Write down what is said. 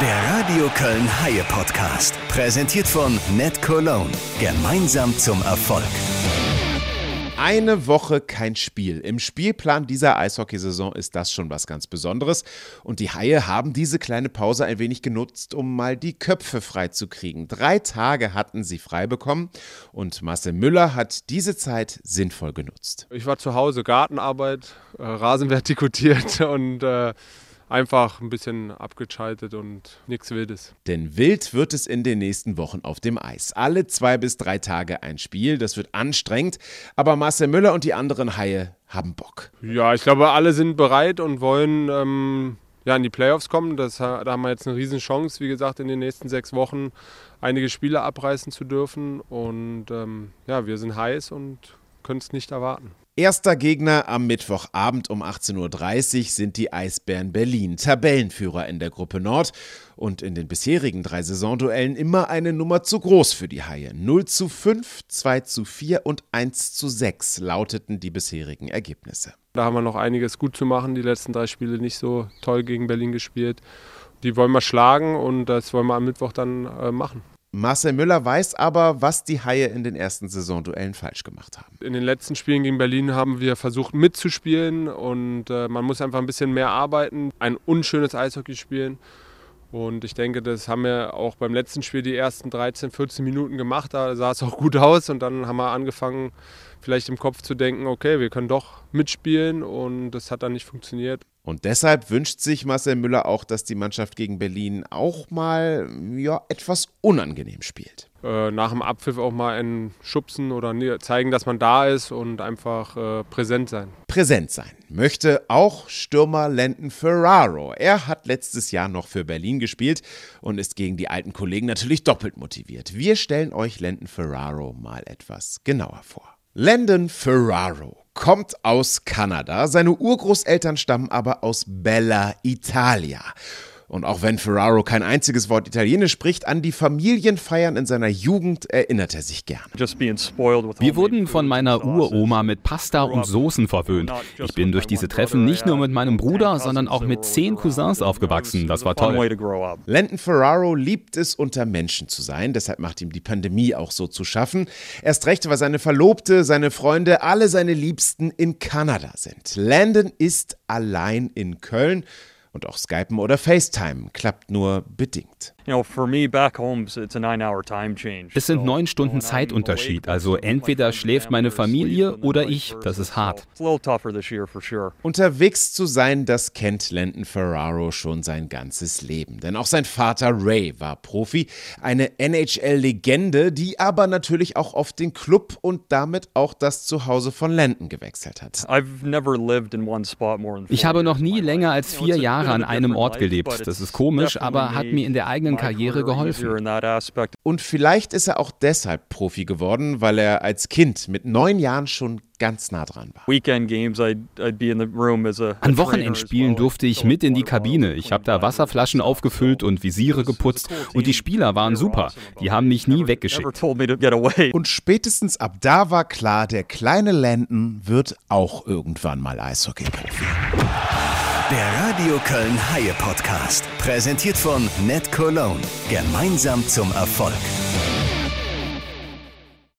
Der Radio Köln Haie Podcast, präsentiert von NetCologne. Gemeinsam zum Erfolg. Eine Woche kein Spiel. Im Spielplan dieser Eishockeysaison ist das schon was ganz Besonderes. Und die Haie haben diese kleine Pause ein wenig genutzt, um mal die Köpfe frei zu kriegen. 3 Tage hatten sie frei bekommen und Marcel Müller hat diese Zeit sinnvoll genutzt. Ich war zu Hause, Gartenarbeit, Rasen vertikutiert und einfach ein bisschen abgeschaltet und nichts Wildes. Denn wild wird es in den nächsten Wochen auf dem Eis. Alle 2 bis 3 Tage ein Spiel, das wird anstrengend, aber Marcel Müller und die anderen Haie haben Bock. Ja, ich glaube, alle sind bereit und wollen in die Playoffs kommen. Da haben wir jetzt eine Riesenchance, wie gesagt, in den nächsten 6 Wochen einige Spiele abreißen zu dürfen. Und wir sind heiß und können es nicht erwarten. Erster Gegner am Mittwochabend um 18:30 Uhr sind die Eisbären Berlin, Tabellenführer in der Gruppe Nord und in den bisherigen 3 Saisonduellen immer eine Nummer zu groß für die Haie. 0:5, 2:4 und 1:6 lauteten die bisherigen Ergebnisse. Da haben wir noch einiges gut zu machen, die letzten 3 Spiele nicht so toll gegen Berlin gespielt. Die wollen wir schlagen und das wollen wir am Mittwoch dann machen. Marcel Müller weiß aber, was die Haie in den ersten Saisonduellen falsch gemacht haben. In den letzten Spielen gegen Berlin haben wir versucht mitzuspielen und man muss einfach ein bisschen mehr arbeiten, ein unschönes Eishockey spielen. Und ich denke, das haben wir auch beim letzten Spiel die ersten 13, 14 Minuten gemacht. Da sah es auch gut aus und dann haben wir angefangen, vielleicht im Kopf zu denken, okay, wir können doch mitspielen und das hat dann nicht funktioniert. Und deshalb wünscht sich Marcel Müller auch, dass die Mannschaft gegen Berlin auch mal etwas unangenehm spielt. Nach dem Abpfiff auch mal einen schubsen oder zeigen, dass man da ist und einfach präsent sein. Präsent sein möchte auch Stürmer Landon Ferraro. Er hat letztes Jahr noch für Berlin gespielt und ist gegen die alten Kollegen natürlich doppelt motiviert. Wir stellen euch Landon Ferraro mal etwas genauer vor. Landon Ferraro kommt aus Kanada, seine Urgroßeltern stammen aber aus Bella Italia. Und auch wenn Ferraro kein einziges Wort Italienisch spricht, an die Familienfeiern in seiner Jugend erinnert er sich gern. Wir wurden von meiner Uroma mit Pasta und Soßen verwöhnt. Ich bin durch diese Treffen nicht nur mit meinem Bruder, sondern auch mit 10 Cousins aufgewachsen. Das war toll. Landon Ferraro liebt es, unter Menschen zu sein. Deshalb macht ihm die Pandemie auch so zu schaffen. Erst recht, weil seine Verlobte, seine Freunde, alle seine Liebsten in Kanada sind. Landon ist allein in Köln. Und auch Skypen oder FaceTime klappt nur bedingt. Es sind 9 Stunden Zeitunterschied, also entweder schläft meine Familie oder ich, das ist hart. Unterwegs zu sein, das kennt Landon Ferraro schon sein ganzes Leben. Denn auch sein Vater Ray war Profi, eine NHL-Legende, die aber natürlich auch oft den Club und damit auch das Zuhause von Landon gewechselt hat. Ich habe noch nie länger als 4 Jahre an einem Ort gelebt. Das ist komisch, aber hat mir in der eigenen Karriere geholfen. Und vielleicht ist er auch deshalb Profi geworden, weil er als Kind mit 9 Jahren schon ganz nah dran war. An Wochenendspielen durfte ich mit in die Kabine. Ich habe da Wasserflaschen aufgefüllt und Visiere geputzt und die Spieler waren super. Die haben mich nie weggeschickt. Und spätestens ab da war klar, der kleine Landon wird auch irgendwann mal Eishockey-Profi. Der Radio Köln Haie Podcast, präsentiert von NetCologne. Gemeinsam zum Erfolg.